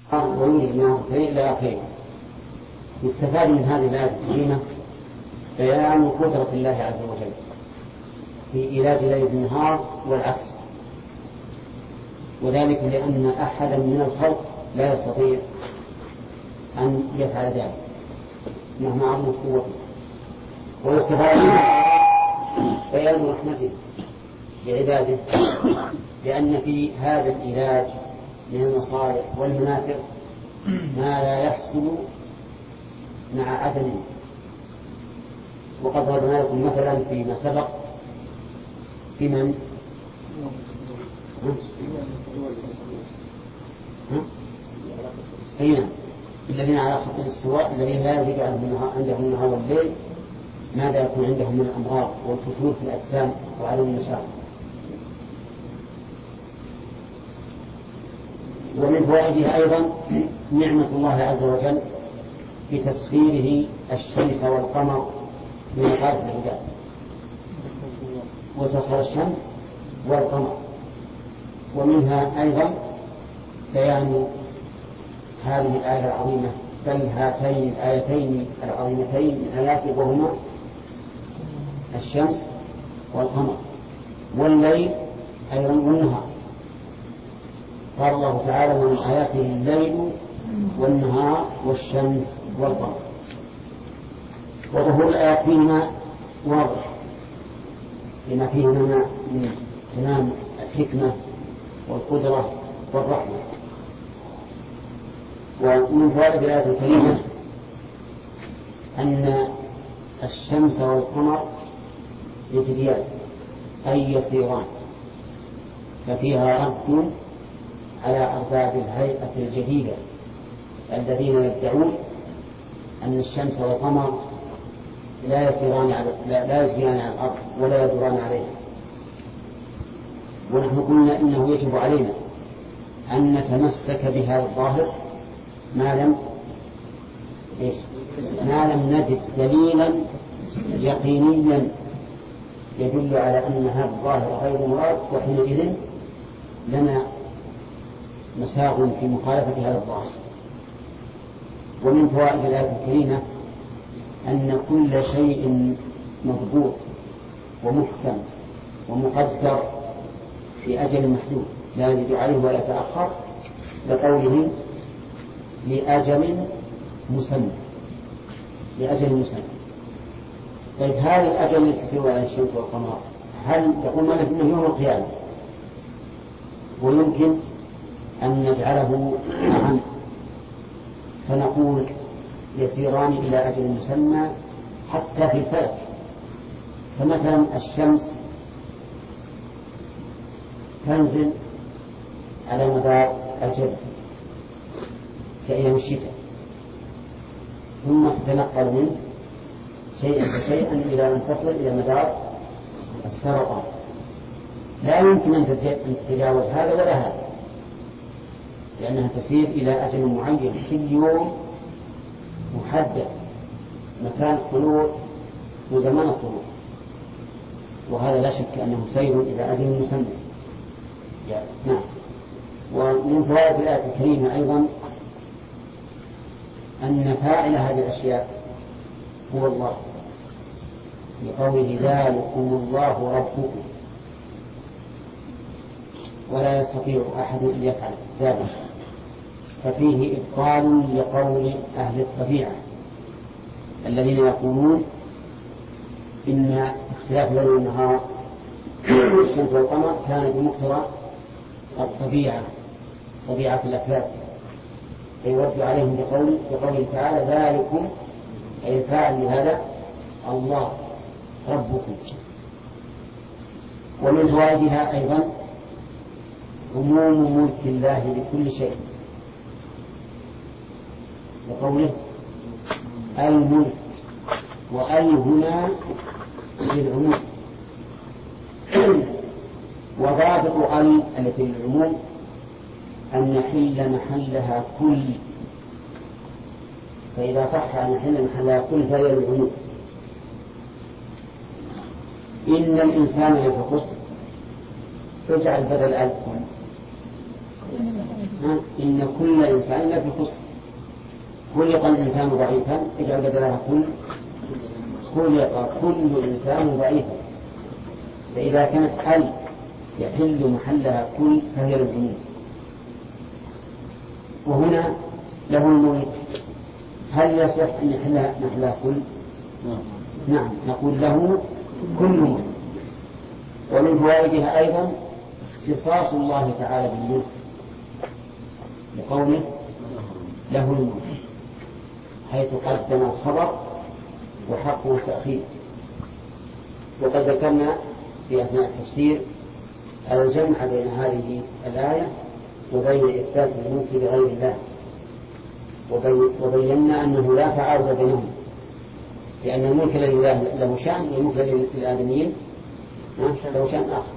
ويوجد معه خير إلى آخره. يستفاد من هذه الآية الكريمة بيان قدرة الله عز وجل في إيلاج ليل النهار والعكس، وذلك لأن أحدا من الخلق لا يستطيع أن يفعل ذلك مهما عظمت قوته. ويستفاد بيان رحمته بعباده، لأن في هذا العلاج من المصالح والمنافع ما لا يحصل مع عدمه. وقد ضربنا لكم مثلا فيما سبق في من الذين على خط الاستواء الذين لا يزيد عندهم النهار والليل ماذا يكون عندهم من الأمراض والفتور في الأجسام وعدم النشاط. ومن فوائدها أيضا نعمة الله عز وجل بتسخيره الشمس والقمر من مصالح العباد، وسخر الشمس والقمر. ومنها أيضا بيان هذه الآية العظيمة، بل هاتين الآيتين العظيمتين من آيات وهما الشمس والقمر والليل أيضا والنهار. قال الله تعالى من آياته الليل والنهار والشمس والقمر. وظهور الآيات فيهما واضح لما فيهما من تمام الحكمة والقدرة والرحمة. ومن فوائد الآية الكريمة أن الشمس والقمر يجريان أي يسيران، ففيها رد على أرباب الهيئة الجديدة الذين يدعون أن الشمس والقمر لا يجريان على الأرض ولا يدوران عليها. ونحن قلنا إنه يجب علينا أن نتمسك بهذا الظاهر ما لم نجد دليلا يقينيا يدل على أن هذا الظاهر غير مراد، وحينئذ لنا مساغ في مخالفة هذا الظاهر. ومن فوائد الآية الكريمة أن كل شيء مضبوط ومحكم ومقدر في أجل محدود لا يزيد عليه ولا يتأخر، لقوله لأجل مسمى. طيب هذا الأجل الذي تسير على الشمس والقمر هل تقول مالك إنه يوم القيامة؟ ويمكن أن نجعله معا فنقول يسيران إلى أجل مسمى حتى في الفلك. فمثلا الشمس تنزل على مدار الجبل كأيام الشتاء، ثم تتنقل منه شيئا فشيئا إلى أن تصل إلى مدار السرطان. لا يمكن أن تتجاوز هذا ولا هذا، لأنها تسير إلى أجل معين كل يوم محدد، مكان الطلوع وزمان الطلوع، وهذا لا شك أنه سير إلى أجل مسمى. نعم. ومن فوائد الآية الكريمة أيضا أن فاعل هذه الأشياء هو الله، لقوله ذلكم الله ربكم ولا يستطيع أحد أن يفعل ذلك. ففيه إبطال لقول أهل الطبيعة الذين يقولون إن اختلاف الليل والنهار والشمس والقمر كان بمقتضى الطبيعة، طبيعة الأفلاك، فيرد عليهم بقوله تعالى ذلكم أي الفاعل لهذا الله ربكم. ومن فوائدها أيضا عموم ملك الله لكل شيء، لقوله الملك، وأي هنا للعموم. وضابط التي للعموم أن يحل محلها كل، فإذا صح أن يحل محلها كل فهي للعموم. إن الإنسان لفي خسر، اجعل بدل ألف إن كل إنسان لفي خسر. خلق الإنسان ضعيفا، اجعل بدلها خلق كل إنسان ضعيفا. فإذا كانت هل يحل محلها كل فهي للعموم. وهنا له الملك، هل يصح أن يحل محلها كل؟ نعم، نقول له كل ملك. ومن فوائدها أيضا اختصاص الله تعالى بالملك لقوله له الملك، حيث قدم الخبر وحقه التأخير. وقد ذكرنا في أثناء التفسير الجمع بين هذه الآية وبين إثبات الملك لغير الله، وبينا أنه لا تعارض بينهم، لأن الملك لله له شأن والملك للآدميين له شأن آخر.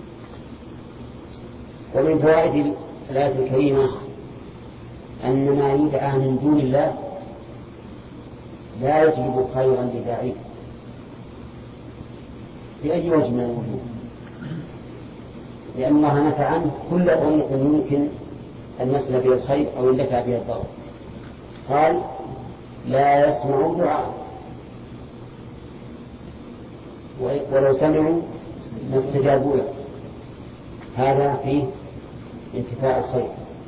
ومن فوائد الآية الكريمة أن ما يدعى من دون الله لا يجلب خيرا لداعيه بأي وجه من الوجوه، لأن الله نفى عنه كل طريق يمكن أن يصل به الخير أو يندفع به الضرر. قال لا يسمع دعاء، ولو سمعوا ما استجابوا له، هذا فيه انتفاع الخير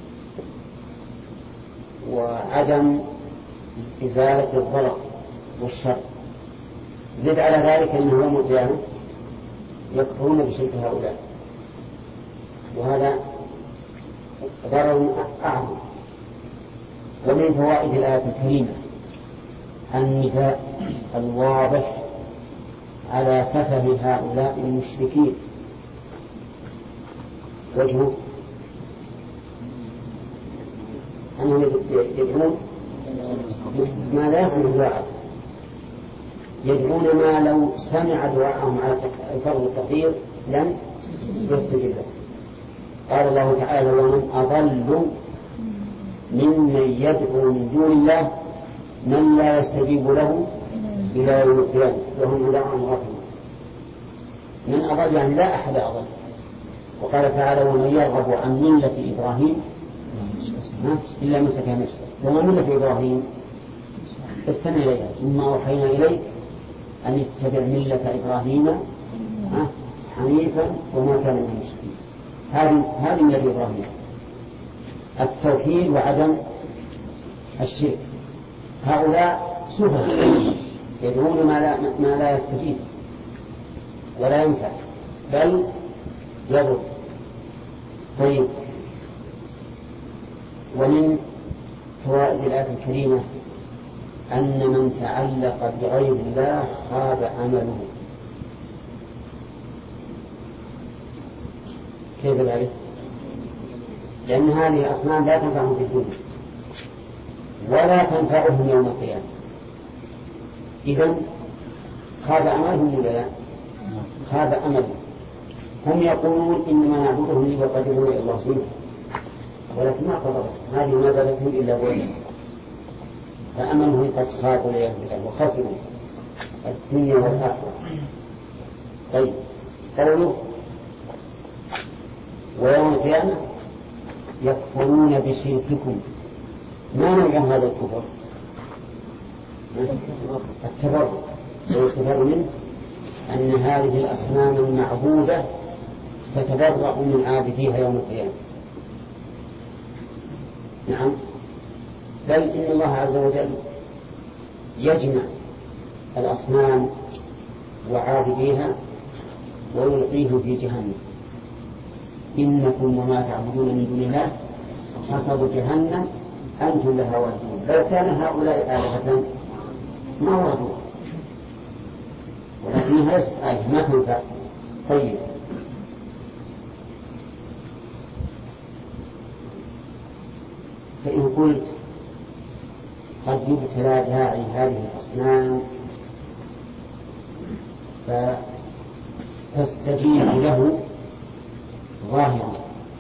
وعدم إزالة الضرر والشر. زد على ذلك أنه يوم القيامة يكفرون بشرك هؤلاء، وهذا ضرر أعظم. ومن فوائد الآية الكريمة النداء الواضح على سفه هؤلاء المشركين. وجهه أنهم يدعون ما لا يسمع دعاء، يدعون ما لو سمع دعاءهم على الفرض الكثير لم يستجب له. قال الله تعالى ومن أضل ممن يدعو من دون الله من لا يستجيب له إلى يوم القيامة وهم دعاء غافلون. من أضل يعني لا أحد أضل. وقال تعالى ومن يرغب عن ملة إبراهيم إلا من سفه نفسه. وما ملة إبراهيم استمع إليها ثم أوحينا إليك أن اتبع ملة إبراهيم حنيفا وما كان من المشركين. هذه ملة إبراهيم التوحيد وعدم الشرك. هؤلاء سفه يدعون ما لا يستجيب ولا ينفع بل يضر. طيب، ومن فوائد الآية الكريمة أن من تعلق بغير الله خاب عمله. كيف ذلك؟ لأن هذه الأصنام لا تنفعهم في الدنيا ولا تنفعهم يوم القيامة. إذن خاب عملهم ولا لا؟ خاب أملهم. هم يقولون إنما نعبدهم ليقربونا إلى الله سبحانه، ولكن ما قدروا، هذه ما زادتهم إلا بوجه، فأمنهم قد خابوا والعياذ بالله وخسروا الدنيا والآخرة. طيب، قوله ويوم القيامة يكفرون بشرككم. ما نوع هذا الكفر؟ التبرع، ويستفاد منه أن هذه الأصنام المعبودة تتبرأ من عابديها يوم القيامة. نعم، بل إن الله عز وجل يجمع الأصنام وعابديها ويلقيه في جهنم. إنكم وما تعبدون من دون الله حصب جهنم أنتم لها واردون. لو كان هؤلاء آلهة ما وردوا، ولكنها آية ما تنفع. طيب، فإن قلت قد يبتلى داعي هذه الأصنام فتستجيب له ظاهرا،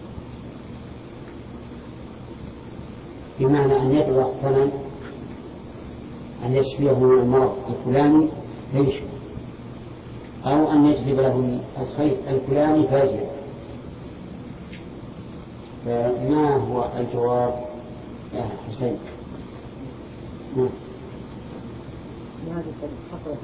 بمعنى أن يدعو الصنم أن يشفيه من المرض الفلاني فيشفي، أو أن يجلب له الخير الفلاني فيجلب. فما هو الجواب يا حسين؟ هذه حصلت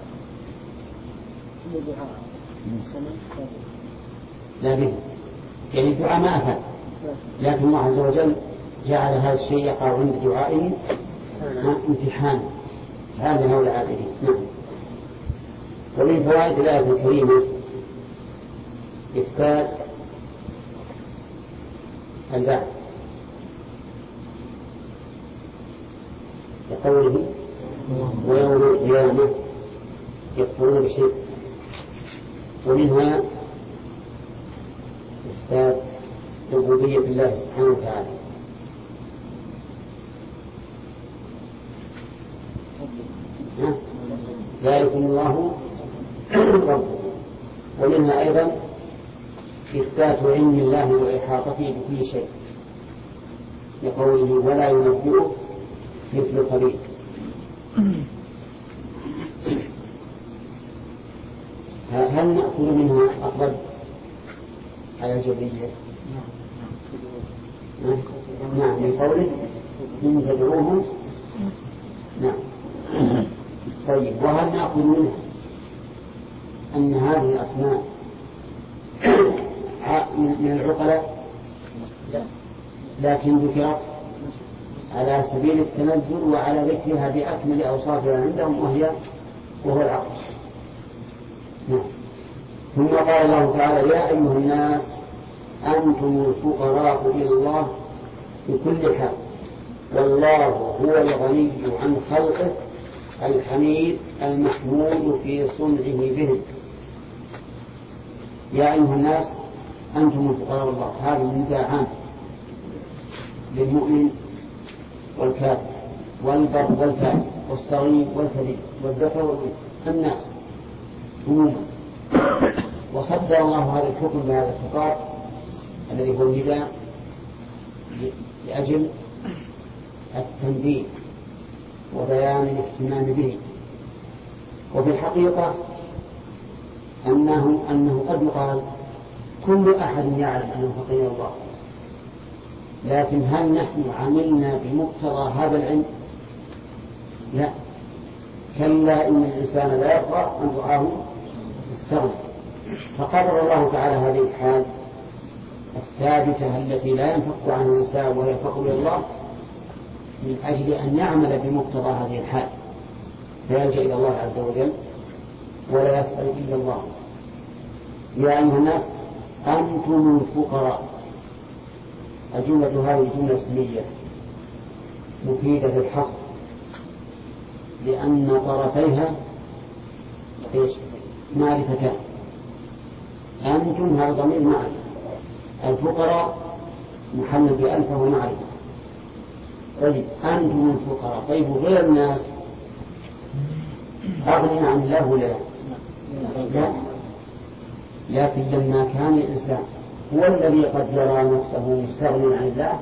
عند دعاء السماء لا به، يعني الدعاء ما أفاد، لكن الله عز وجل جعل هذا الشيء يقع عند دعائه امتحان هذا هو العابدين. نعم. ومن فوائد الآية الكريمة إثبات البعث لقوله ويوم القيامة يكفرون بشيء، ومنها إثبات ربوبية الله سبحانه وتعالى. ذلكم الله ربكم. ومنها أيضا إثبات علم الله وإحاطته بكل شيء لقوله ولا ينبئه مثل خبير. هل نأخذ منها أقرب على الجبرية؟ نعم، من قوله إن تدعوهم. نعم. طيب، وهل نأخذ منها أن هذه الأسماء من العقلاء؟ لكن ذكرت على سبيل التنزل وعلى ذكرها بأكمل أوصافها عندهم وهو العقل. نعم. ثم قال الله تعالى يا أيها الناس أنتم الفقراء إلى الله بكل حال والله هو الغني عن خلقه الحميد المحمود في صنعه بهم. يا أيها الناس أنتم الفقراء الله، هذا نداء عام للمؤمن والكافر والبر والفاجر والصغير والكبير والذكر والأنثى الناس عموما. وصدر الله هذا الحكم بهذا الخطاب الذي هو النداء لأجل التنبيه وبيان الاهتمام به. وفي الحقيقة أنه قد يقال كل أحد يعلم أنه فقير الله، لكن هل نحن عملنا بمقتضى هذا العلم؟ لا، كلا إن الإنسان لا يفرح أن رآه استغنى. فقرر الله تعالى هذه الحال الثابتة التي لا ينفك عنها الإنسان وهي فقر الله من أجل أن يعمل بمقتضى هذه الحال فيلجأ إلى الله عز وجل ولا يسأل إلا الله. يا أيها الناس أنتم الفقراء. الجملة هذه جملة اسمية مفيدة للحصر لأن طرفيها معرفتان. أنتم هذا ضمير معرفة، الفقراء محمد بألف ومعرفة. طيب أنتم الفقراء، طيب غير الناس أغني عن الله ولا لا؟ لكن لما كان الإنسان هو الذي قد يرى نفسه مستغني عن الله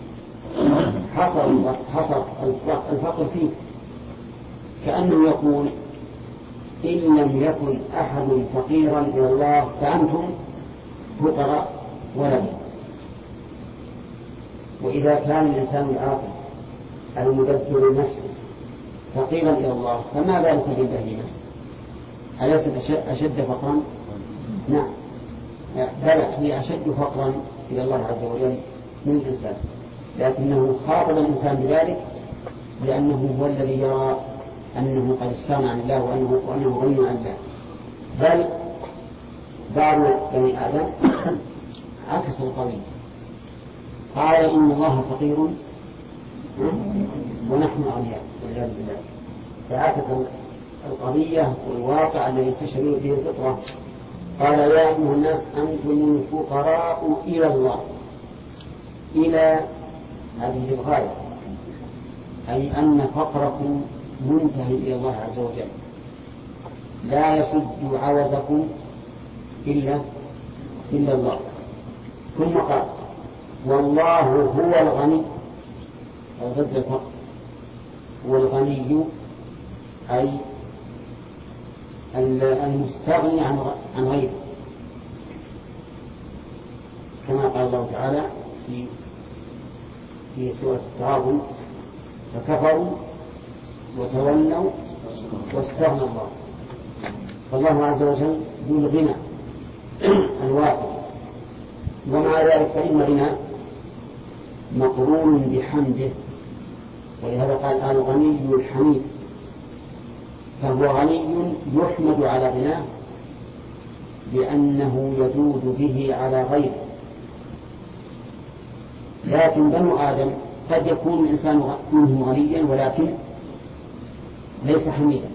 حصر الفقر فيه، كأنه يقول إن لم يكن أحد فقيرا إلى الله فأنتم فقراء ولا بد. وإذا كان الإنسان العاقل المدبر نفسه فقيرا إلى الله فما بالك بالبهيمة؟ أليست أشد فقرا؟ نعم، بل هي أشد فقرا إلى الله عز وجل من الإنسان، لكنه خاطب الإنسان بذلك لأنه هو الذي يرى أنه قد استغنى عن الله وأنه غني عن الله. بل بعض بني آدم عكس القضية، قال إن الله فقير ونحن أغنياء والعياذ بالله، فعكس القضية والواقع الذي تشمل به الفطرة. قال يا أيها الناس أنتم الفقراء إلى الله، إلى هذه الغاية، أي أن فقركم منتهي إلى الله عز وجل لا يسد عوزكم إلا الله. ثم قال والله هو الغني، ضد الفقر، والغني أي المستغني عن غيره، كما قال الله تعالى في سورة التغابن فكفروا وتولوا واستغنى الله. فالله عز وجل ذو الغنى الواسع، ومع ذلك فإن الغنى مقرون بحمده، ولهذا قال الغني الحميد، فهو غني يحمد على غناه لأنه يجود به على غيره. لكن بنو آدم قد يكون الإنسان منهم غنيا ولكن ليس حميدا،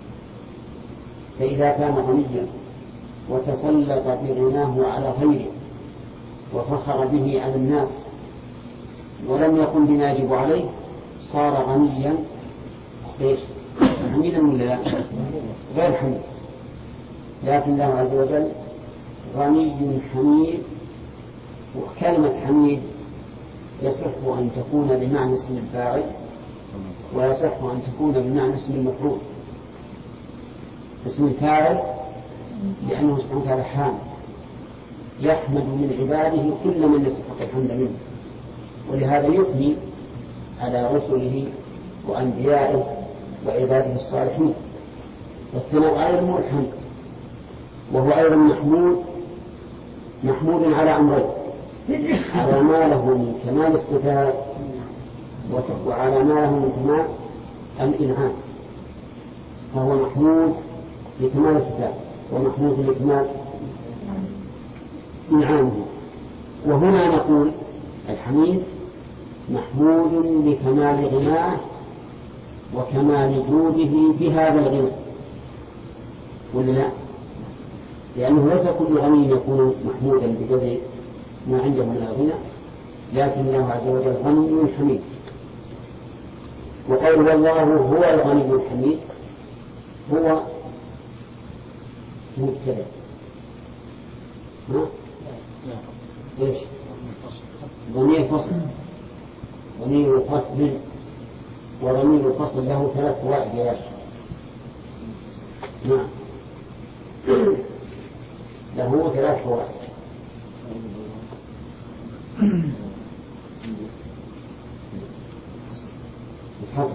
فإذا كان غنيا وتسلط بغناه على غيره وفخر به على الناس ولم يقم بما يجب عليه صار غنيا حميدا ولا لا؟ غير حميد. لكن الله عز وجل غني حميد، وكلمة حميد يصح أن تكون بمعنى اسم الفاعل ويصح أن تكون بمعنى اسم المفعول. اسم الفاعل لأنه سبحانه وتعالى حامد يحمد من عباده كل من يستحق الحمد منه، ولهذا يثني على رسله وأنبيائه وعباده الصالحين. والثناء أيضا الحمد، وهو أيضا محمود على أمرين: على ما له من كمال الصفات وعلى ما له من كمال الإنعام. فهو محمود لكمال الصفات ومحمود لكمال إنعامه. وهنا نقول الحميد محمود لكمال غناه وكمال جوده بهذا الغنى، ولا لا؟ لأنه ليس كل غني يكون محمودا بقدر ما عنده من الغنى، لكن الله عز وجل غني حميد. وقول والله هو الغني الحميد هو مبتدأ. ايش؟ ضمير فصل، ضمير فصل، وضمير الفصل له 3 فوائد يا باشا. نعم، له 3 فوائد. الحصر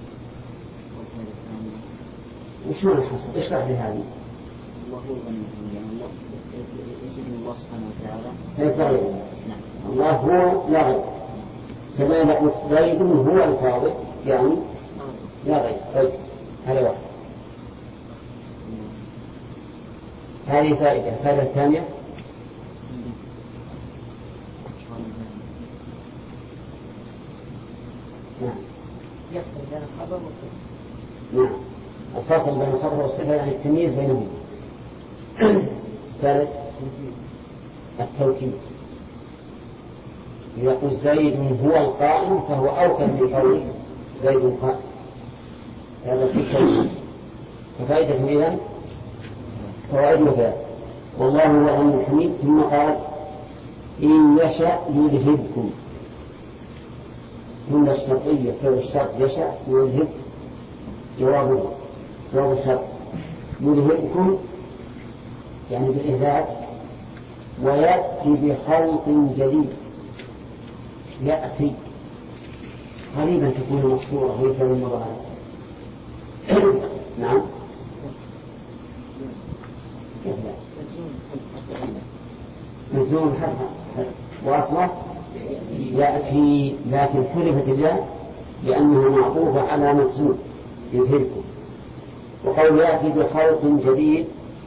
وش معنى الحصر؟ اشرح لي هذه. الله هو الغني، يعني الله يسجن الله سبحانه وتعالى ليس غيره. الله هو لا غير، كما نقول زيد هو الفاضل يعني لا غير. طيب هذا واحد. هذه فائدة. الفائدة الثانية نعم يفصل بين الخبر والصفة. نعم، الفصل بين الخبر والصفة يعني التمييز بينهم. ثالث التوكيد. إذا قلت زيد هو القائم فهو أوكل من قول زيد قائم، هذا في التوكيد. ففائدة إذن فوائد مثال والله هو الغني الحميد. ثم قال إن يشأ يذهبكم. ثم الشرطية فعل الشرط يشأ يذهب جواب الشرط يذهبكم يعني بالإهلاك، ويأتي بخلق جديد. يأتي قريبا تكون مقصورة ويفعل المضارع. نعم مجزوم حرف وأصله يأتي، لكن حذفت الياء لأنها معطوفة على مجزوم يذهبكم. وقول يأتي بخلق جديد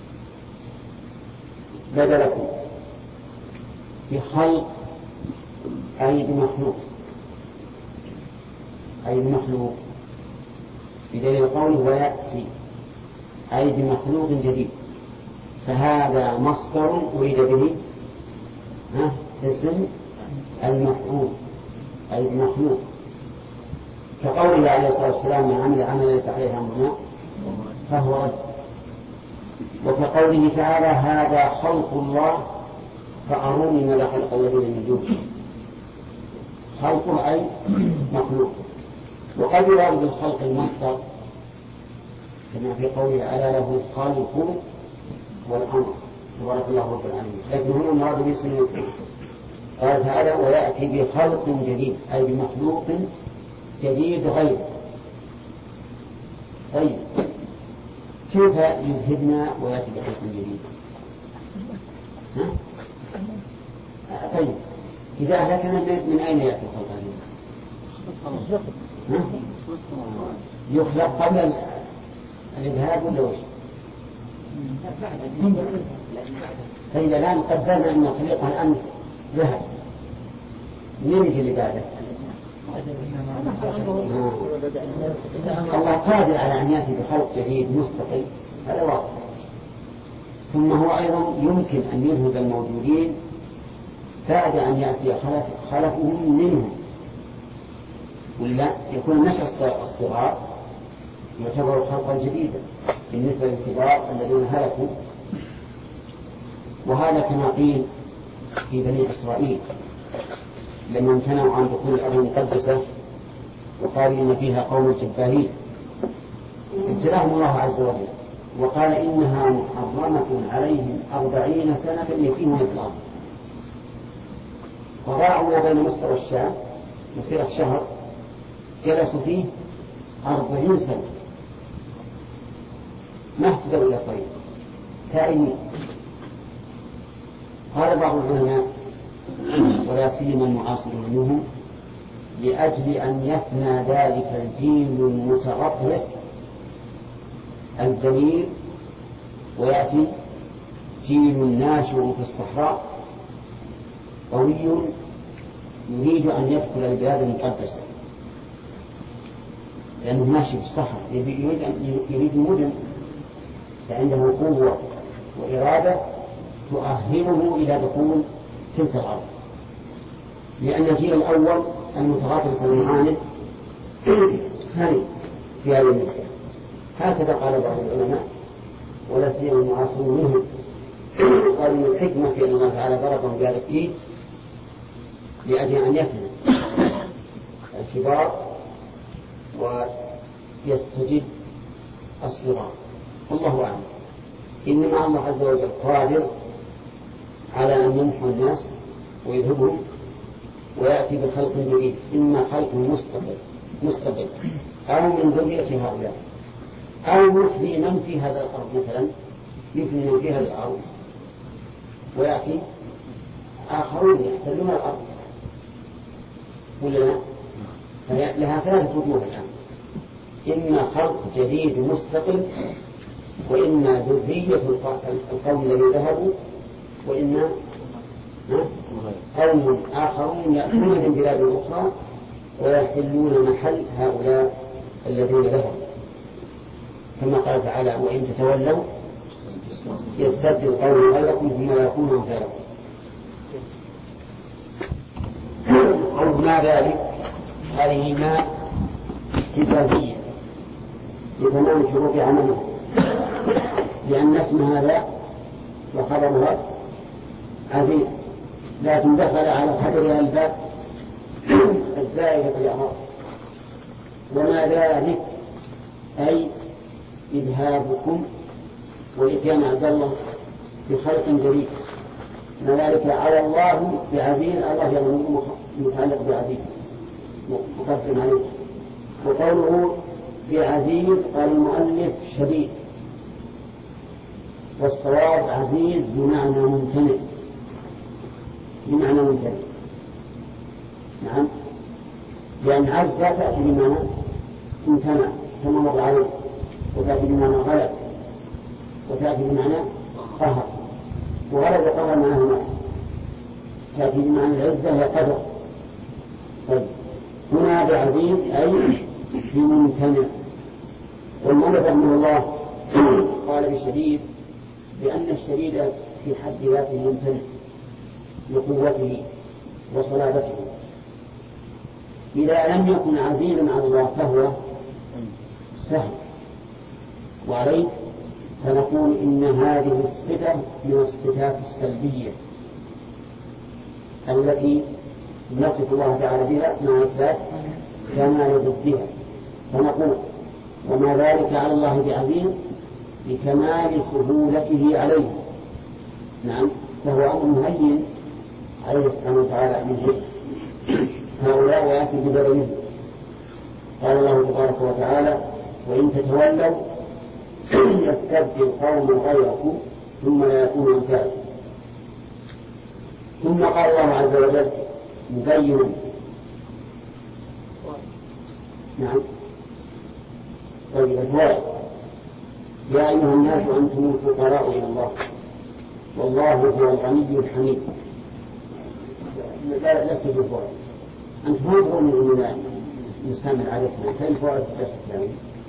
بدلكم، بخلق أي بمخلوق، أي بمخلوق، بدليل قوله ويأتي أي بمخلوق جديد. فهذا مصدر أريد به اسم المفعول أي بمخلوق، كقوله عليه الصلاة والسلام من عمل عملا ليس عليه أمرنا فهو رد. وكقوله تعالى هذا خلق الله فأروني ماذا خلق الذين من دونه. خلق أي مخلوق. وقد يراد بالخلق المصدر كما في قوله على له الخالق والأمر تبارك الله رب العالمين، لكن هنا المراد باسم قال تعالى ويأتي بخلق جديد أي بمخلوق جديد غير. طيب كيف يذهبنا ويأتي بخلق جديد؟ طيب إذا أهلكنا من أين يأتي الخلق الجديد؟ يخلق قبل الإذهاب ولا وش؟ فإذا الآن قدرنا أن خلقها الأمس ذهب من اللي بعده؟ الله قادر على أن يأتي بخلق جديد مستقل، هذا واضح. ثم هو أيضا يمكن أن يذهب الموجودين بعد أن يأتي خلقهم منهم، ولا يكون نشأ الصغار يعتبر خلقا جديدا بالنسبة للكبار الذين هلكوا. وهذا كما قيل في بني إسرائيل لما امتنعوا عن دخول الأرض المقدسة وقالوا إن فيها قوم جبارين، ابتلاهم الله عز وجل وقال إنها محرمة عليهم 40 سنة يتيهون في الأرض، فضاعوا بين مصر والشام مسيرة شهر جلسوا فيه 40 سنة ما اهتدوا إلى طريق تائمين. قال بعض العلماء ولا سيما المعاصرين منهم لأجل أن يفنى ذلك الجيل المتغطرس الذليل ويأتي جيل ناشئ في الصحراء قوي يريد أن يدخل البلاد المقدسة، لأنه ماشي في الصحراء يريد مدن فعنده قوة وإرادة تؤهله إلى دخول تلك الأرض، لأن الجيل الأول المتغاطرس المعاند هني في هذه المسألة. هكذا قال بعض العلماء ولا سيما المعاصرون منهم، قالوا إن الحكمة في أن الله تعالى ضربهم بهذا الجيل لأجل أن يفنى الكبار ويستجد الصغار. الله أعلم. إنما الله عز وجل قادر على أن يمحو الناس ويذهبهم ويأتي بخلق جديد، إما خلق مستقل أو من ذرية هؤلاء أو يفني من في هذا الأرض، مثلا يفني من في هذا الأرض ويأتي آخرون يحتلون الأرض ولا لا؟ لها 3 وجوه الآن، إما خلق جديد مستقل، وإما ذرية القوم الذين ذهبوا، وإما قوم آخرون يأتون من بلاد أخرى ويحلون محل هؤلاء الذين ذهبوا، كما قال تعالى وإن تتولوا يستبدل قوم غيركم ثم لا يكونوا أمثالكم. أو ما ذلك هذه ما كتابية لتمام شروط عمله، لأن اسم هذا وخبرها عزيز لكن دخل على حجرها الباب الزائدة في الأعراض. وما ذلك أي إذهابكم وإتيان عبد الله بخلق جديد، ما ذلك على الله بعزيز، الله يظن متعلق بعزيز مقدم عليه. وقوله بعزيز قال المؤلف شديد، والصواب عزيز بمعنى ممتنع، بمعنى ممتنع. نعم، لأن عز تأتي بمعنى امتنع كما مر عليه، وتأتي بمعنى غلب، وتأتي بمعنى قهر، وغلب وقهر معناه تأتي بمعنى العزة هي قدر. طيب هنا بعزيز أي بممتنع. والمؤلف رحمه الله قال بشديد بأن الشديد في حد ذاته ممتنع لقوته وصلابته. إذا لم يكن عزيزا على الله فهو سهل، وعليه فنقول إن هذه الصفة من الصفات السلبية التي نصف الله تعالى بها مع إثبات كمال ضدها، فنقول وما ذلك على الله بعزيز لكمال سهولته عليه. نعم، فهو أمر هين عليه سبحانه وتعالى أن يجيب هؤلاء ويأتي ببدنهم. قال الله تبارك وتعالى وإن تتولوا يستبدل قوما غيركم ثم لا يكونوا أمثالكم. ثم قال الله عز وجل مبين نعم طيب الفوائد يا أيها الناس أنتم الفقراء إلى الله والله هو الغني الحميد. لا لست بالفوائد أنتم ما تقولون أننا نستعمل عليكم كيف الفوائد تستخدم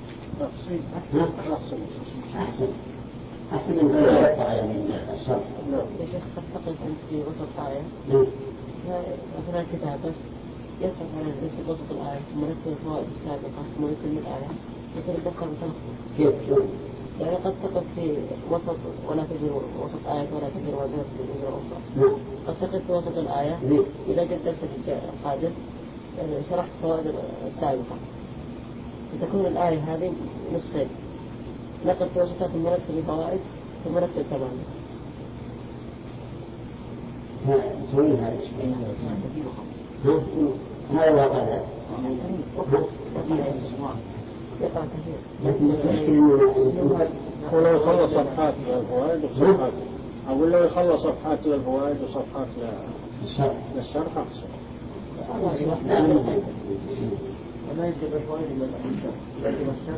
أحسن من غير يقطع من الشر. يا شيخ قد تقف في وسط آية مثلا الكتابة يصف على في وسط الآية ثم نكتب الفوائد السابقة ثم نكتب الآية يصير يتذكر وتلخبط. كيف؟ يعني قد تقف في وسط ولا تزر وسط آية ولا تزر وزرة في وزرة أخرى. قد تقف في وسط الآية إذا جد درس القادم شرحت الفوائد السابقة فتكون الآية هذه نصفين نقف في وسطها ثم نكتب الفوائد ثم نكتب تماما. نسوي هذا الشيء. هذا الواقع هذا. ولو يخلص صفحات للفوائد وصفحات أقول لو يخلص صفحات للفوائد وصفحات للشرح أحسن. وما يجب الفوائد إلا يجب الشرح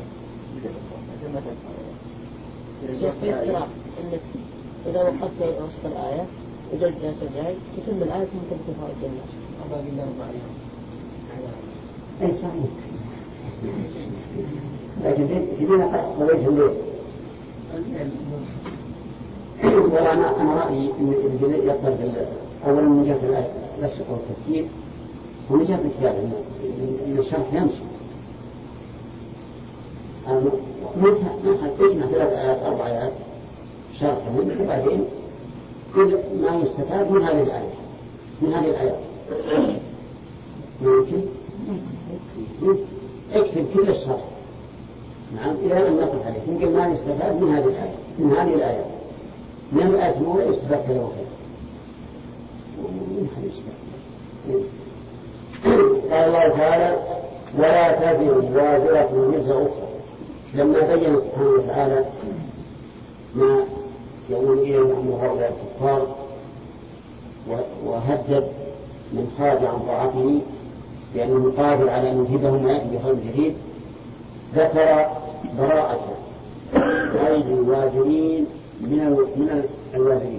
في اختلاف إنك إذا وقفت وسط الآية وجد جالس جاي تتم الآية ثم تبقى فوائد الناس. أبا بالله معي. أي صحيح. لكن كذا قضيت الليل. وأنا رأيي إن الجليل يقبل أولا من جهة الأشق والتسجيل ومن جهة الكتاب إن الشرح يمشي. ما تجمع 3 آيات 4 آيات شرحهم وبعدين ما يستفاد من هذه الآية من هذه الآيات. ممكن اكتب كل الشرح نعم إلى أن نقف عليه يمكن ما يستفاد من هذه الآية من هذه الآيات من الآية الأولى يستفاد كذا وكذا قال الله تعالى ولا تزر وازرة وزر أخرى لما بين سبحانه وتعالى ما يقول إليه نحن هؤلاء الكفار وهدد من خرج عن طاعته لأنه قادر على أن يجيبهم ويأتي بخير جديد ذكر براءة غير الوازرين من الوازرين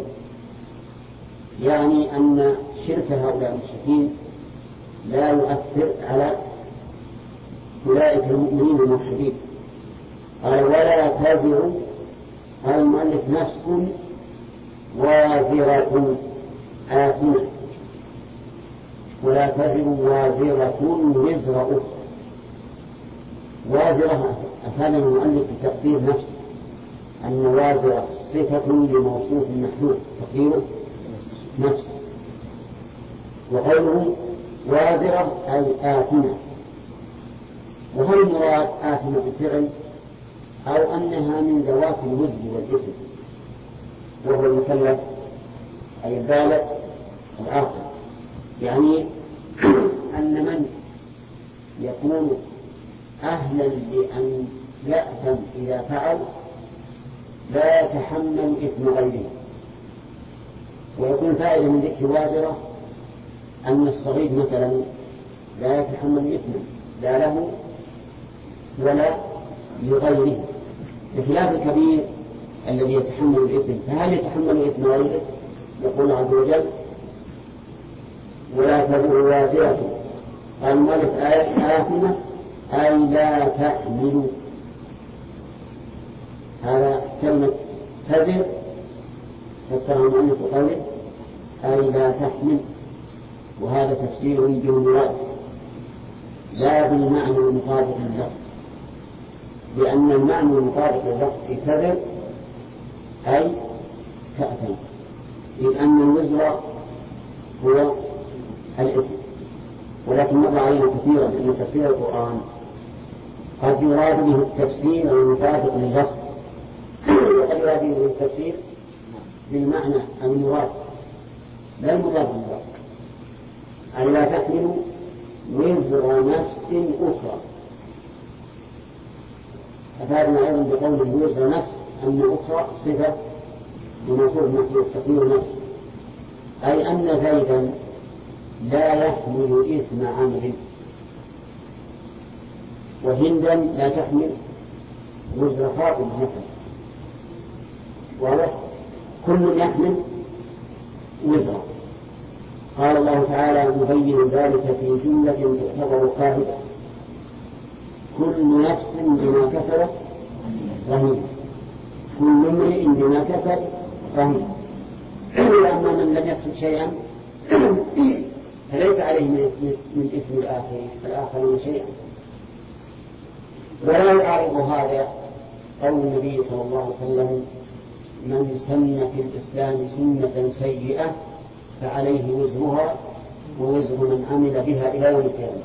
يعني أن شرك هؤلاء المشركين لا يؤثر على أولئك المؤمنين الموحدين. قال ولا تزر المؤلف نفس وازرة آثمة ولا تزر وازرة وزر أخرى. وازرة أفاد المؤلف بتقدير نفس أن وازرة صفة لموصوف محدود تقديره نفس وقوله وازرة أي آثمة. وهل المراد آثمة بالفعل أو أنها من ذوات الوزن والإثم وهو المكلف أي البالغ العاقل يعني أن من يكون أهلا لأن يأثم إذا فعل لا يتحمل إثم غيره. ويكون فائدة من ذكر وازرة أن الصغير مثلا لا يتحمل إثما لا له ولا لغيره بخلاف الكبير الذي يتحمل الإثم. فهل يتحمل إثم غيره؟ يقول عز وجل ولا تزر وازرة المؤلف آية آثمة أي لا تحمل. هذا كلمة تزر فسرها المؤلف بقوله أي لا تحمل وهذا تفسير بالمراد لا بالمعنى المطابق لللفظ لأن المعنى المطابق لللفظ في تزر أي تأثم لأن الوزر هو الإثم. ولكن مر علينا كثيرا أن تفسير القرآن قد يراد به التفسير المطابق لللفظ وقد يراد به التفسير بالمعنى المراد لا المضاف المضاف، أي لا تحمل وزر نفس أخرى. أفادنا أيضا بقول وزر نفس أن أخرى صفة لموصوف محذوف تقدير نفس، أي أن زيدا لا يحمل إثم عمرو، وهندا لا تحمل وزر خاطب مثلا، كل يحمل وزرا. قال الله تعالى مبين ذلك في جملة تعتبر قاعدة: كل نفس بما كسبت رهينة، كل امرئ بما كسب رهينة. أما من لم يكسب شيئا فليس عليه من إثم الآخرين شيئا. ولا يعارض هذا قول النبي صلى الله عليه وسلم: من سن في الإسلام سنة سيئة فعليه وزرها ووزر من عمل بها إلى يوم القيامة،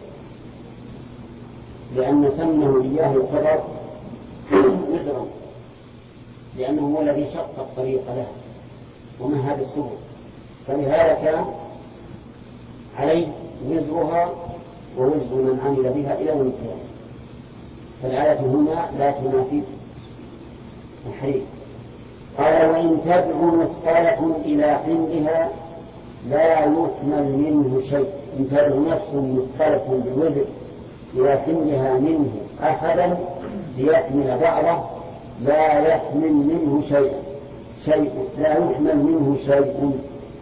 لأن سنه إياه يعتبر وزرا، لأنه هو الذي شق الطريق له ومهد السبل، فلهذا كان عليه وزرها ووزر من عمل بها إلى يوم القيامة. فالآية هنا لا تنافي الحديث. قال: وإن تدعو مثقلة إلى حملها لا يحمل منه شيء. إن تدعو نفس مثقلة بالوزر إلى حملها منه أحدا ليحمل بعضه لا يحمل منه شيء، لا يحمل منه شيء.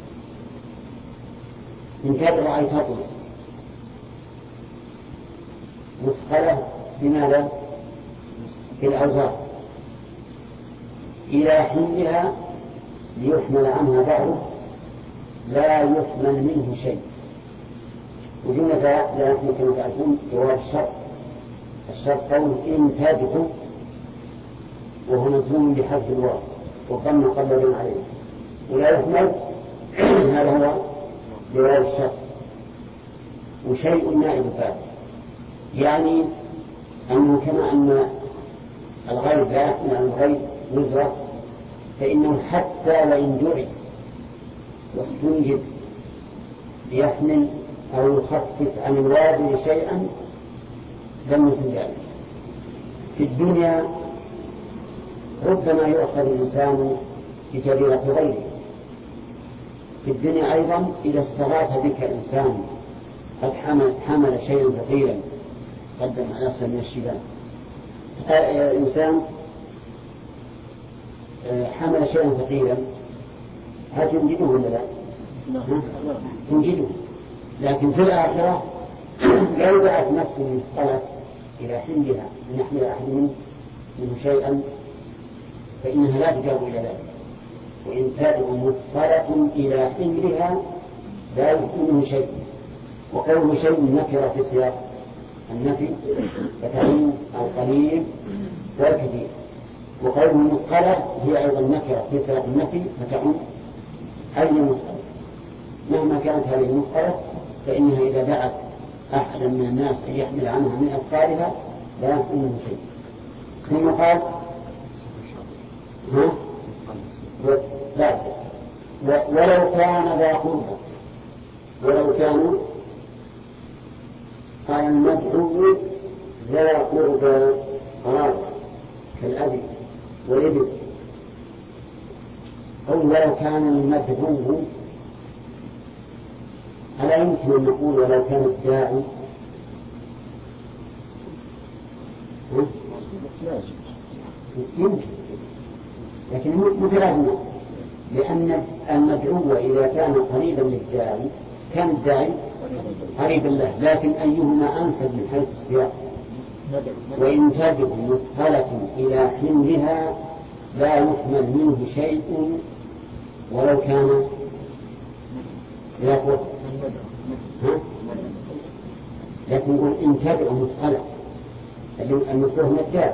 إن تدعو أي تطلب مثقلة بماذا؟ بالأوزار إلى حملها ليحمل عنها بعضه لا يحمل منه شيء. وجملة لا يحمل كما تعرفون جواب الشرط. الشرط قول إن تدعو، وهو مجزوم بحذف الواو وضم قبل عليه، ولا يحمل هذا هو جواب الشرط. وشيء نائب فاعل، يعني أنه كما أن الغيب لا يحمل عن الغيب وزرا، فإنه حتى وإن دعي واستنجد ليحمل أو يخفف عن الواجب شيئا لم يكن ذلك. في الدنيا ربما يؤخذ الإنسان بكبيرة غيره. في الدنيا أيضا إذا استغاث بك إنسان قد حمل شيئا ثقيلا قدم على أسفل من الشباب، إنسان حمل شيئا ثقيلا، هل تنجده ولا لا؟ تنجده. لكن في الآخرة لو دعت نفس مثقلة إلى حملها أن يحمل أحد منه شيئا فإنها لا تجاب إلى ذلك. وإن تدعو مثقلة إلى حملها لا يحمل منه شيء. وقوله شيء نكرة في سياق النفي فتعين القليل والكثير. وقوله مثقلة هي أيضا نكرة في سياق النفي فتعين أي مثقلة. مهما كانت هذه المثقلة فإنها إذا دعت أحدا من الناس أن يحمل عنها من أثقالها لا يحمل منه شيء. ثم قال: ولو كان ذا قربى. ولو كانوا قال المدعو ذا قربى قرابة كالأب والابن، أو ولو كان المدعو، ألا يمكن أن نقول ولو كان الداعي؟ يمكن، لكن متلازمة، لأن المدعو إذا كان قريبا للداعي كان الداعي قريبا له، لكن أيهما أنسب من حيث السياق؟ وإن تدعو مثقلة إلى حملها لا يحمل منه شيء ولو كان يقول لكن يقول إن تدعو مثقلة المثقلة من الداعي،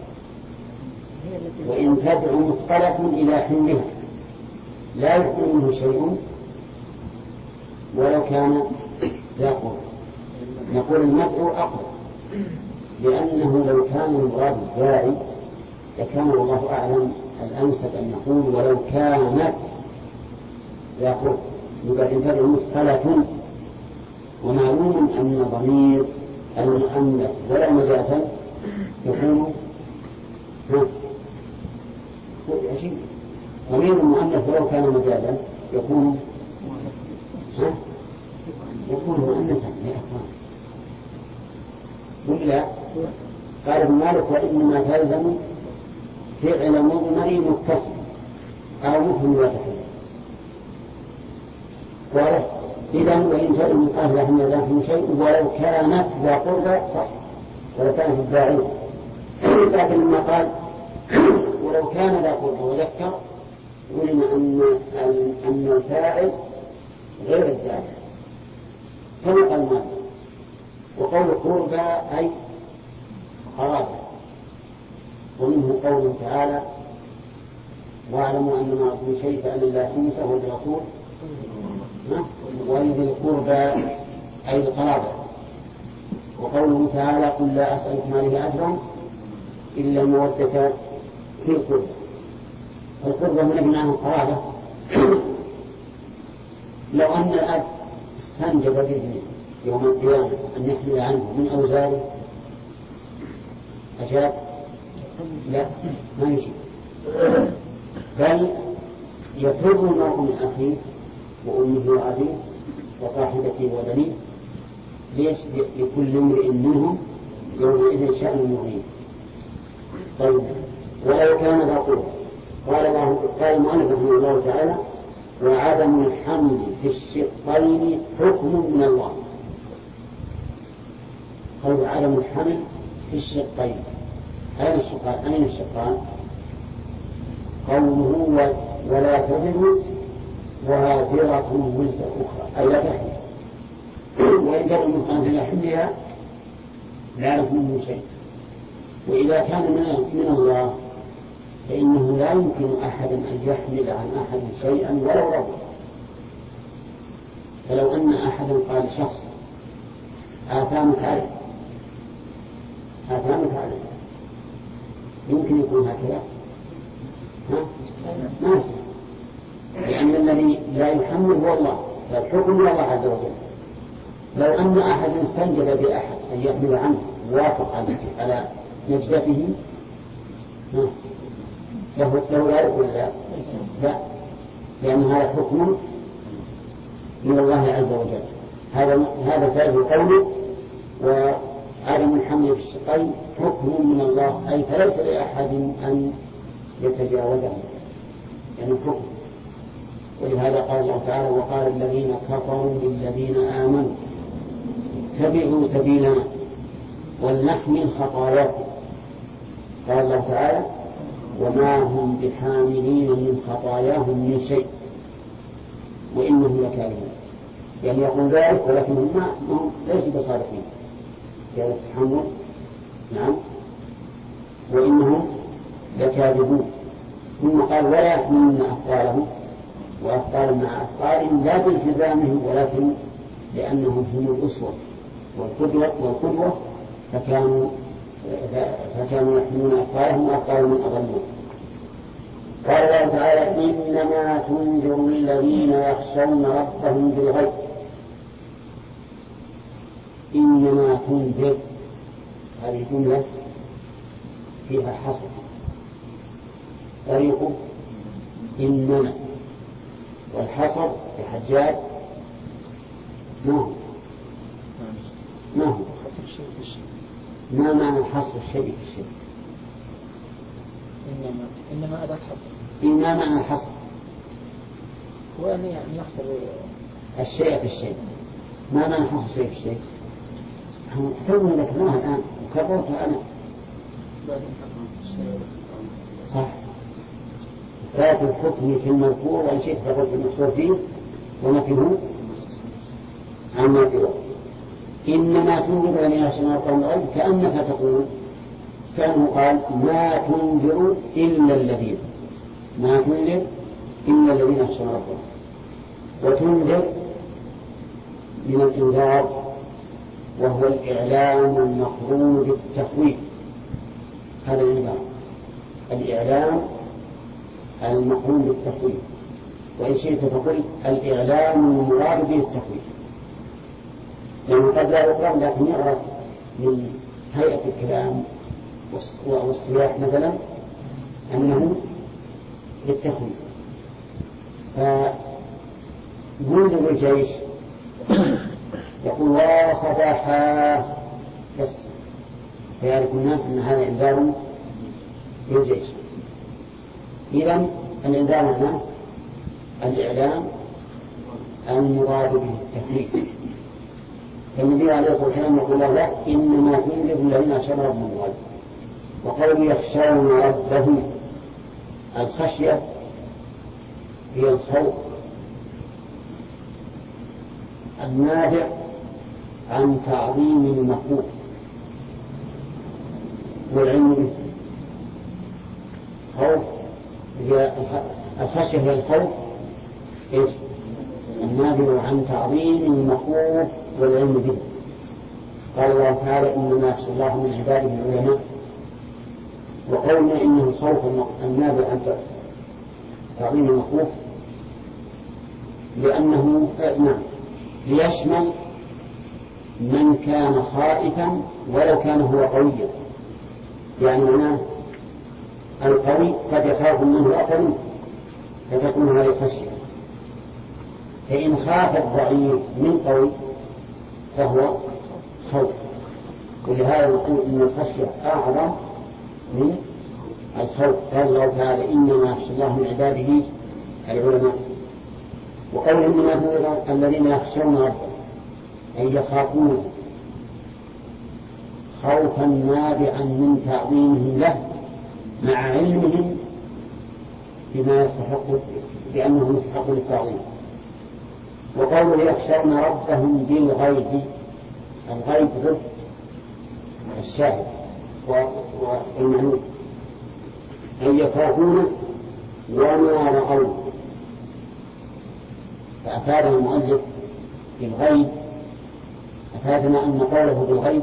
وإن تدعو مثقلة إلى حملها لا يحمل منه شيء ولو كان يقول. نقول المدعو أقرب، لأنه لو كان المراد الداعي لكان الله أعلم الأنسب أن نقول ولو كانت يقول، يبقى إن تدعو مثقلة. ومعلوم أن ضمير المؤنث ولا مجازا يكون ضمير المؤنث ولو كان مجازا يكون مؤنثا لأخوان. ولا قال ابن مالك وإنما تلزم فعل مضمر متصل أو مفهم لا تحل. قال إذا وإن جاء من أهل هم يدافعون شيء ولو كانت ذا قربى صح ولو كانت الداعية. لكن لما قال ولو كان ذا قربى وذكر علم أن الفاعل غير الداعية كما قال مالك. وقول قربى أي قرابة. ومنه قوله تعالى واعلموا أن ما أقول شيء فأن الله خمسه والرسول ولذي القربى أي القرابة. وقوله تعالى قل لا أسألكم عليه أجرا إلا المودة في القربى. القربى من معنى القرابة. لو أن الأب استنجد بابنه يوم القيامة أن يحمل عنه من أوزاره أجاب لا ما يجب، بل يفر المرء من أخيه وأمه وأبيه وصاحبته وبنيه. ليش؟ لكل امرئ منهم يومئذ شأن مغني. طيب ولو كان ذا قربى قال المؤلف رحمه الله تعالى وعدم الحمل في الشقين حكم من الله. قول عدم الحمل في الشقين أين الشقان؟ قوله ولا تزر وازرة وزر أخرى أي لا تحمل. وإن كان الإنسان في حملها لا يكون شيء. وإذا كان من الله فإنه لا يمكن أحد أن يحمل عن أحد شيئا ولو رضي. فلو أن أحدا قال شخص آثامك عليه يمكن يكون هكذا ما يصير، لأن الذي لا يحمل هو الله فالحكم من الله عز وجل. لو أن أحد استنجد بأحد أن يحمل عنه وافق على نجدته له ذلك ولا لا؟ لأن هذا حكم من الله عز وجل. هذا فعل قوله وعدم الحمل في الشقين حكم من الله أي فليس لأحد أن يتجاوزه يعني حكم. ولهذا قال الله تعالى وقال الذين كفروا للذين آمنوا اتبعوا سبيلنا ولنحمل خطاياكم. قال الله تعالى وما هم بحاملين من خطاياهم من شيء وإنهم لكاذبون. يعني يقول ذلك ولكنهم ليسوا بصالحين في هذا التحمل. نعم وإنهم لكاذبون. ثم قال ولا يحملون أثقالهم وأثقال مع أثقال لا بالتزامهم ولكن لأنهم هم الأسوة والقدوة فكانوا يحملون أثقالهم وأثقالهم أضلون. قال الله تعالى إنما تنذر الذين يخشون ربهم بالغيب. إنما تنذر هذه جملة فيها حصر طريق إنما والحصر الحجاج ما هو ما معنى الحصر الشيء في الشيء؟ إنما هذا الحصر. إنما معنى الحصر هو أن يعني يحصر الشيء في الشيء. ما معنى حصر الشيء في الشيء؟ تونا ذكرناها الآن وكررتها أنا صح. إثبات الحكم في المذكور وإن شئت فقلت المقصود فيه ونفيه عما سواه. إنما تنذر الذين يخشون ربهم بالغيب كأنك تقول كأنه قال ما تنذر إلا الذين يخشون ربهم. وتنذر من الإنذار وهو الإعلام المقرون بالتخويف. هذا الإعلام المقرون بالتخويف وإن شئت فقل الإعلام المراد به التخويف، لأنه قد لا يقرأ لكن يعرف من هيئة الكلام والصياح مثلا أنه للتخويف. فمنذر الجيش يقول وصباحا بس فيعرف الناس أن هذا إنذار للجيش. إذن الإنذار معناه الإعلام المراد به التخويف. فالنبي عليه الصلاة والسلام يقول له إنما تنذر الذين يخشون ربهم بالغيب. وقول يخشون ربهم، الخشية هي الخوف النابع عن تعظيم المخلوق والعلم به. خوف هي الخشية هي الخوف النابع عن تعظيم المخلوق والعلم به. قال الله تعالى إنما يخشى الله من عباده العلماء. وقولنا إنه الخوف النابع عن تعظيم المخلوق لأنه ليشمل من كان خائفا ولو كان هو قويا. يعني معناه القوي قد يخاف منه أقل فتكون هذه خشية، فإن خاف الضعيف من قوي فهو خوف. ولهذا نقول إن الخشية أعظم من الخوف. قال الله تعالى إنما يخشى الله من عباده العلماء. وقول إنما تنذر الذين يخشون ربهم أي يخافون خوفا نابعا من تعظيمهم له مع علمهم بما يستحق بأنه يستحق للتعظيم. وقوله يخشون ربهم بالغيب، الغيب ضد الشاهد والمعنون، أن يخافون وما رأوا. فأفادنا المؤلف بالغيب، أفادنا أن قوله بالغيب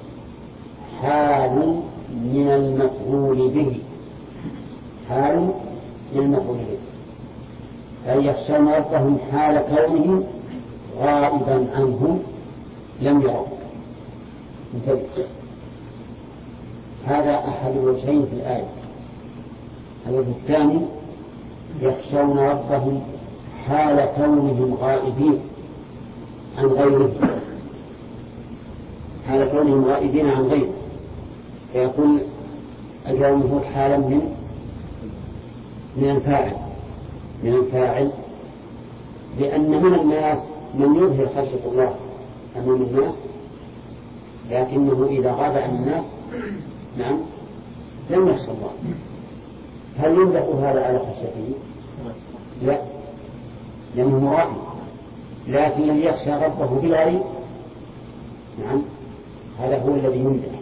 حال من المفعول به، حال من المفعول به، أن يخشون ربهم حال كونهم غائبا عنهم لم يروا. انتبه، هذا أحد الوجهين في الآية. الوجه الثاني يخشون ربهم حال كونهم غائبين عن غيره، حال كونهم غائبين عن غيره، فيقول الجواب حالا من الفاعل، لأن من الناس من يظهر خشية الله أمام الناس لكنه إذا غاب عن الناس نعم لم يخشى الله. هل ينبغي هذا على خشيته؟ لا، لأنه مرائي. لكن الذي يخشى ربه بالغيب نعم هذا هو الذي يمدح.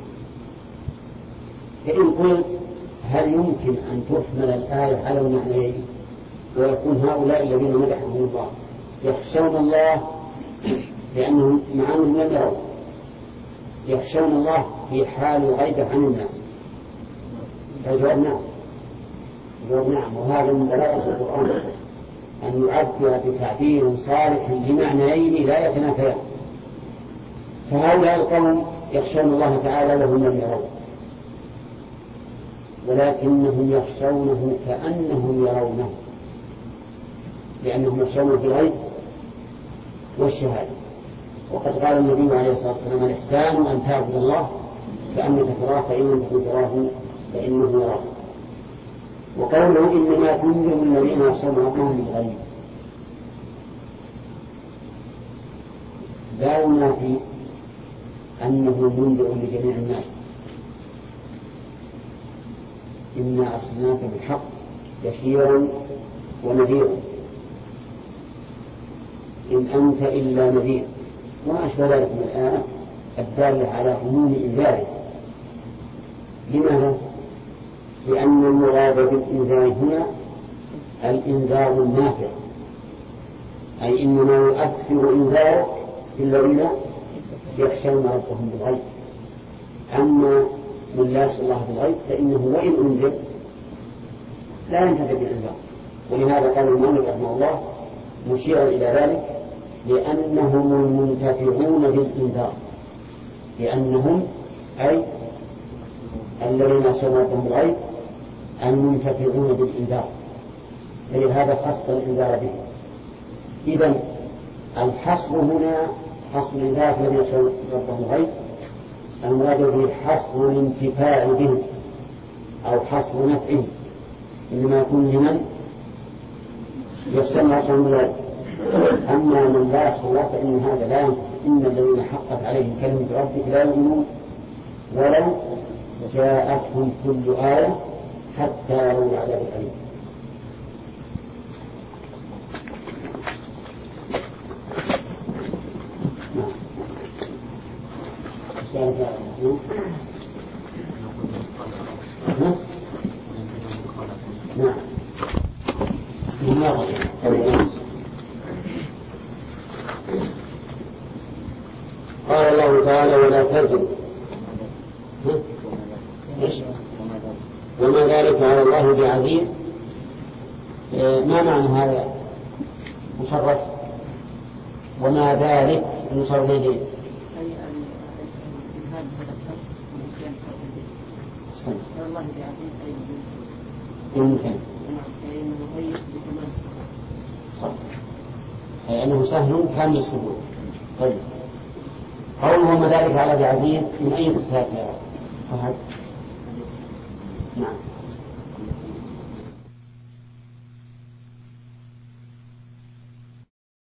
فإن قلت هل يمكن أن تحمل الآية على المعنيين ويكون هؤلاء الذين مدحهم الله يخشون الله لأنهم معهم لم يروا، يخشون الله في حال غيبة عن الناس؟ فالجواب نعم، الجواب نعم. وهذا من بلاغة القرآن أن يعبر بتعبير صالح لمعنيين لا يتنافيان. فهؤلاء القوم يخشون الله تعالى وهم لم يروا، ولكنهم يخشونه كأنهم يرونه، لأنهم يخشونه بالغيب والشهادة. وقد قال النبي عليه الصلاة والسلام الإحسان أن تعبد الله كأنك تراه فإن لم تكن تراه فإنه يراك. وقوله إنما تنذر الذين يخشون ربهم بالغيب لا ينافي أنه منذر لجميع الناس. إنا أرسلناك بالحق بشيرا ونذيرا إن أنت إلا نذير، وما أشبه ذلك من الآيات الدالة على عموم إنذاره. لماذا؟ لأن المراد بالإنذار هنا الإنذار النافع، أي إنما يؤثر إنذارك في الذين يخشون ربهم بالغيب. أما من لا يخشى الله بالغيب فإنه وإن أنذر لا ينتفع بالإنذار، ولهذا قال المؤلف رحمه الله مشيرا إلى ذلك لأنهم المنتفعون بالإنذار، لأنهم أي الذين يسمعون الغيب المنتفعون بالإنذار، فلهذا خص الإنذار به. إذن الحصر هنا حصر الإنذار الذي يسمعون الغيب المراد به حصر الانتفاع به أو حصر نفعه، إنما يكون لمن يسمع صوم الغيب. أما من لا يحصل الله فإن هذا لا ينفع. إن الذين حقت عليهم كلمة ربك لا يؤمنون ولو جاءتهم كل آية حتى يروا العذاب الأليم. قال الله تعالى ولا تزر وما ذلك على الله بعزيز. ما معنى هذا مشرف؟ وما ذلك المشرف ليه؟ يمكن أي أنه سهل كامل السهول. طيب قوله وما ذلك على بعزيز من أي صفات يا فهد؟ نعم